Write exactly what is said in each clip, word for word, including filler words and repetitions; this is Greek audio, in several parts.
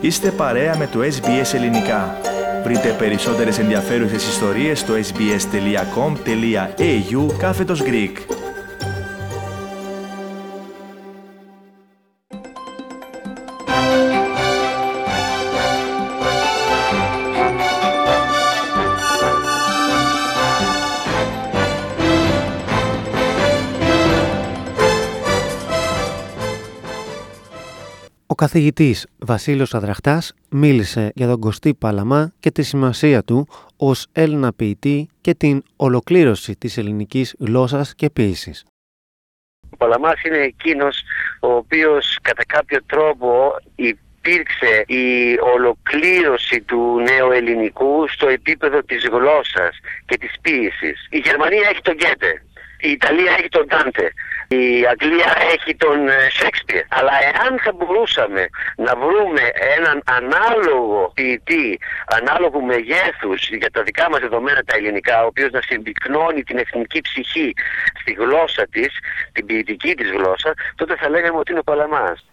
Είστε παρέα με το ες μπι ες Ελληνικά. Βρείτε περισσότερες ενδιαφέρουσες ιστορίες στο sbs.com.au κάθετος Greek. Ο καθηγητής Βασίλειος Αδραχτάς μίλησε για τον Κωστή Παλαμά και τη σημασία του ως Έλληνα ποιητή και την ολοκλήρωση της ελληνικής γλώσσας και ποίησης. Ο Παλαμάς είναι εκείνος ο οποίος κατά κάποιο τρόπο υπήρξε η ολοκλήρωση του νέου ελληνικού στο επίπεδο της γλώσσας και της ποίησης. Η Γερμανία έχει τον Γκέτε, η Ιταλία έχει τον Ντάντε, η Αγγλία έχει τον Σέξπιρ. Αλλά εάν θα μπορούσαμε να βρούμε έναν ανάλογο ποιητή, ανάλογου μεγέθους για τα δικά μας δεδομένα τα ελληνικά, ο οποίος να συμπυκνώνει την εθνική ψυχή στη γλώσσα της, την ποιητική της γλώσσα, τότε θα λέγαμε ότι είναι ο Παλαμάς.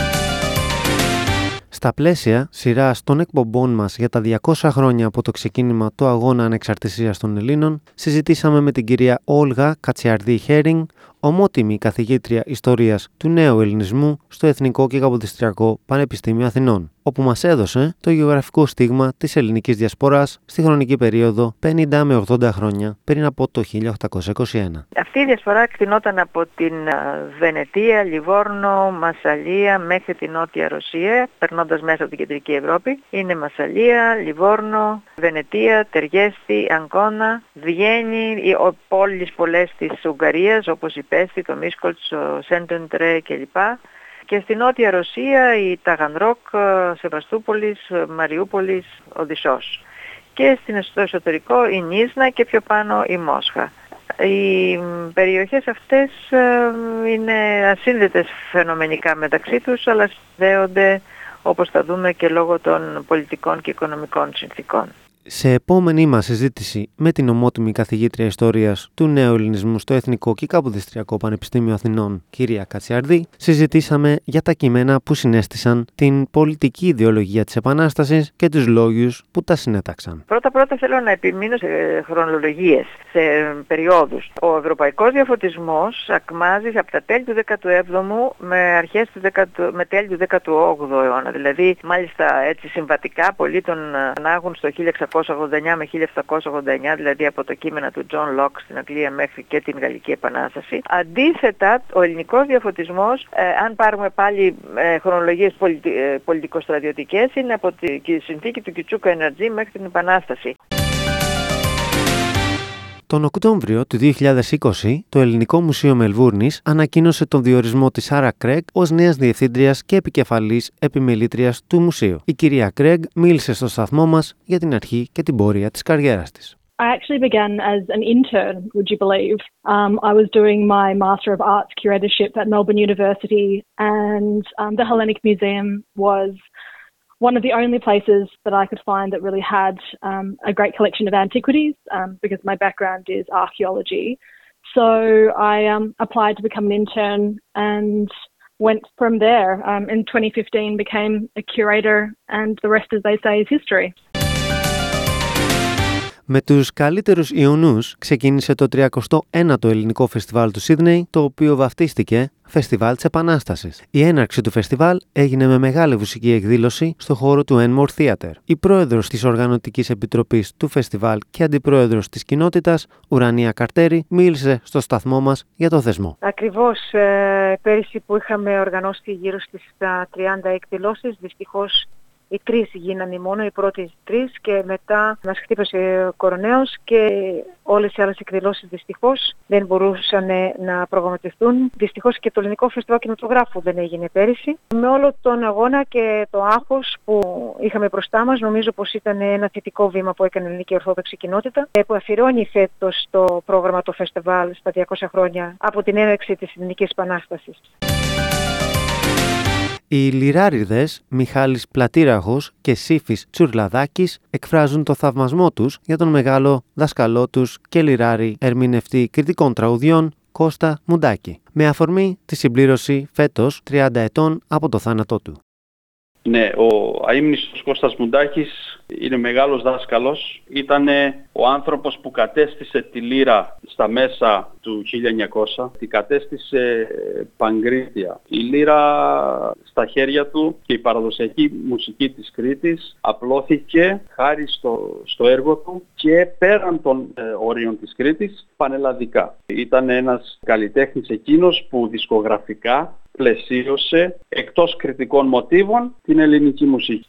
Στα πλαίσια σειράς των εκπομπών μας για τα διακόσια χρόνια από το ξεκίνημα του αγώνα ανεξαρτησίας των Ελλήνων, συζητήσαμε με την κυρία Όλγα Κατσιαρδή-Χέρινγκ, ομότιμη καθηγήτρια ιστορίας του νέου ελληνισμού στο Εθνικό και Καποδιστριακό Πανεπιστήμιο Αθηνών, όπου μας έδωσε το γεωγραφικό στίγμα της ελληνικής διασποράς στη χρονική περίοδο πενήντα με ογδόντα χρόνια πριν από το χίλια οκτακόσια είκοσι ένα. Αυτή η διασπορά εκτινόταν από την Βενετία, Λιβόρνο, Μασσαλία μέχρι την Νότια Ρωσία, περνώντας μέσα από την Κεντρική Ευρώπη. Είναι Μασσαλία, Λιβόρνο, Βενετία, Τεργέστη, Αγκώνα, Βιέννη, οι πόλεις πολλές της Ουγγαρίας όπως η Πέστη, το Μίσκολτς, ο Σέντεντρε κλπ. Και στη Νότια Ρωσία η Ταγανρόκ, Σεβαστούπολης, Μαριούπολης, Οδυσσός. Και στο εσωτερικό η Νίσνα και πιο πάνω η Μόσχα. Οι περιοχές αυτές είναι ασύνδετες φαινομενικά μεταξύ τους, αλλά συνδέονται, όπως θα δούμε, και λόγω των πολιτικών και οικονομικών συνθήκων. Σε επόμενη μας συζήτηση με την ομότιμη καθηγήτρια ιστορίας του νέου ελληνισμού στο Εθνικό και Καποδιστριακό Πανεπιστήμιο Αθηνών, κυρία Κατσιαρδή, συζητήσαμε για τα κείμενα που συνέστησαν την πολιτική ιδεολογία της Επανάστασης και τους λόγους που τα συνέταξαν. Πρώτα-πρώτα θέλω να επιμείνω σε χρονολογίες, σε περιόδους. Ο ευρωπαϊκός διαφωτισμός ακμάζει από τα τέλη του δέκατου έβδομου με, αρχές του δέκατου, με τέλη του δέκατου όγδοου αιώνα. Δηλαδή, μάλιστα έτσι συμβατικά, πολλοί τον ανάγουν στο χίλια εξακόσια ογδόντα εννιά με χίλια επτακόσια ογδόντα εννιά, δηλαδή από το κείμενα του Τζον Λοκ στην Αγγλία μέχρι και την Γαλλική Επανάσταση. Αντίθετα, ο ελληνικός διαφωτισμός, ε, αν πάρουμε πάλι ε, χρονολογίες πολιτι, ε, πολιτικοστρατιωτικές, είναι από τη, τη συνθήκη του Κιτσούκα Εναρτζή μέχρι την Επανάσταση. Τον Οκτώβριο του δύο χιλιάδες είκοσι, το Ελληνικό Μουσείο Μελβούρνης ανακοίνωσε τον διορισμό της Σάρα Κρέγκ ως νέας διευθύντριας και επικεφαλής επιμελήτριας του μουσείου. Η κυρία Κρέγκ μίλησε στο σταθμό μας για την αρχή και την πορεία της καριέρας της. I actually began as an intern, would you believe? Um, I was doing my Master of Arts curatorship at Melbourne University, and um, the Hellenic Museum was one of the only places that I could find that really had um, a great collection of antiquities, um, because my background is archaeology. So I um, applied to become an intern and went from there. Um, in twenty fifteen became a curator, and the rest, as they say, is history. Με τους καλύτερους Ιωνούς ξεκίνησε το τριακοστό ένατο Ελληνικό Φεστιβάλ του Σίδνεϊ, το οποίο βαφτίστηκε Φεστιβάλ της Επανάστασης. Η έναρξη του φεστιβάλ έγινε με μεγάλη μουσική εκδήλωση στο χώρο του Enmore Theatre. Η πρόεδρος της Οργανωτικής Επιτροπής του φεστιβάλ και αντιπρόεδρος της κοινότητας, Ουρανία Καρτέρη, μίλησε στο σταθμό μας για το θεσμό. Ακριβώς ε, πέρυσι που είχαμε οργανώσει γύρω στις τριάντα εκδηλώσεις, δυστυχώς οι τρεις γίνανε μόνο, οι πρώτες τρεις, και μετά μας χτύπησε ο κορονοϊός και όλες οι άλλες εκδηλώσεις δυστυχώς δεν μπορούσαν να προγραμματιστούν. Δυστυχώς και το Ελληνικό Φεστιβάλ Κινηματογράφου δεν έγινε πέρυσι. Με όλο τον αγώνα και το άγχος που είχαμε μπροστά μας, νομίζω πως ήταν ένα θετικό βήμα που έκανε η Ελληνική Ορθόδοξη Κοινότητα, που αφιερώνει φέτος το πρόγραμμα του φεστιβάλ στα διακόσια χρόνια από την έναρξη της Ελληνικής Επανάστασης. Οι λιράριδες Μιχάλης Πλατήραχος και Σύφης Τσουρλαδάκης εκφράζουν το θαυμασμό τους για τον μεγάλο δάσκαλό τους και λιράρι ερμηνευτή κριτικών τραγουδιών Κώστα Μουντάκη, με αφορμή τη συμπλήρωση φέτος τριάντα ετών από το θάνατό του. Ναι, ο αείμνηστος Κώστας Μουντάκης είναι μεγάλος δάσκαλος. Ήταν ο άνθρωπος που κατέστησε τη λύρα στα μέσα του χίλια εννιακόσια. Τη κατέστησε παγκρίτια. Η λύρα στα χέρια του και η παραδοσιακή μουσική της Κρήτης απλώθηκε χάρη στο, στο έργο του και πέραν των ε, όριων της Κρήτης πανελλαδικά. Ήταν ένας καλλιτέχνης εκείνος που δισκογραφικά πλαισίωσε εκτός κριτικών μοτίβων την ελληνική μουσική.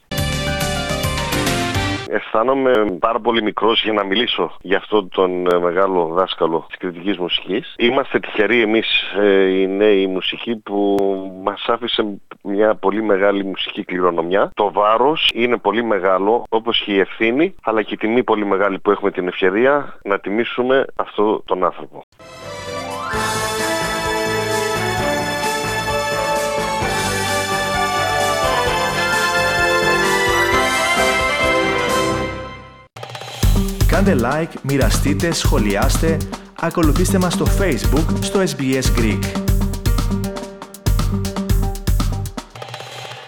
Αισθάνομαι πάρα πολύ μικρός για να μιλήσω για αυτόν τον μεγάλο δάσκαλο της κριτικής μουσικής. Είμαστε τυχεροί εμείς οι νέοι μουσικοί που μας άφησε μια πολύ μεγάλη μουσική κληρονομιά. Το βάρος είναι πολύ μεγάλο, όπως και η ευθύνη, αλλά και η τιμή πολύ μεγάλη που έχουμε την ευκαιρία να τιμήσουμε αυτόν τον άνθρωπο. Κάντε like, μοιραστείτε, σχολιάστε, ακολουθήστε μας στο Facebook στο ες μπι ες Greek.